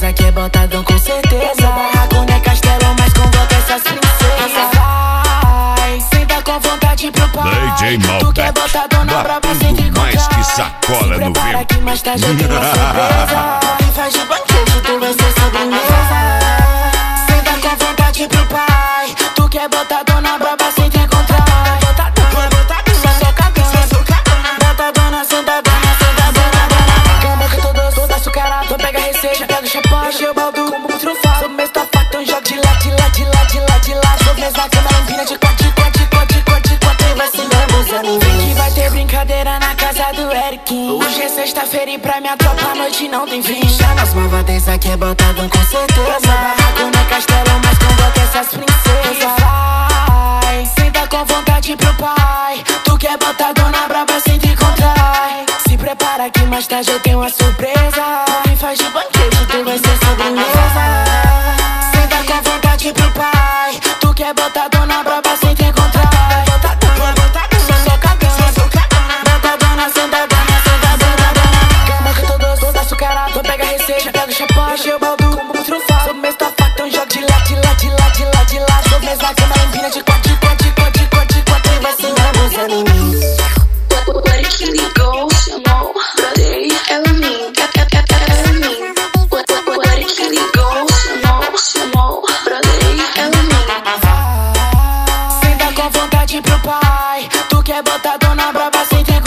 malvadeza que é botadão com certeza. Barraco não é castelo, mas convoca essas princesas. Vai, senta com vontade pro pai. DJ Tu quer botadão na braba sem te encontrar. mais que sacola se no prepara vento. que mais tarde eu tenho uma surpresa. Me faz de banquete, tu vai ser sobremesa. Senta com vontade pro pai. Tu quer botadão na braba sem te encontrar. Encheu o baldo como um trufado. Sou mesmo fato, um jogo de lá, de lá, de lá, de lá, de lá. Sou mesmo a câmera empina de quatro, de quatro, de quatro, de quatro, de quatro. E vai se lambuzando. Vem que vai ter brincadeira na casa do Eric. Hoje é sexta-feira e pra minha tropa a noite não tem fim. Chama as malvadeza que é botadão com certeza. Barraco não é castelo, mas convoca essas princesas. Vai, senta com vontade pro pai. Tu quer botadão na braba sem te encontrar. Se prepara que mais tarde eu tenho uma surpresa. Me faz de banquete, tu vai ser sobremesa. Senta com vontade pro pai. Tu quer botadão na braba sem te encontrar. Botadona, sentadona, sentadona. Cama que eu tô doce, toda açucarada. Tu pega a receita, pega o chapéu, encheu o baldo como um trufado. Sou mesmo fato, um jogo de lá, de lá, de lá, de lá, de lá. Sou mesmo a câmera empina de quatro, de quatro, de quatro, de quatro, de quatro. E vai se lambuzando em mim. O Eric ligou, chamou, brodei, ela mim, ela mim. O Eric ligou, chamou, brodei, ela mim. Senta com vontade pro pai. Tu quer botadão na braba sem ter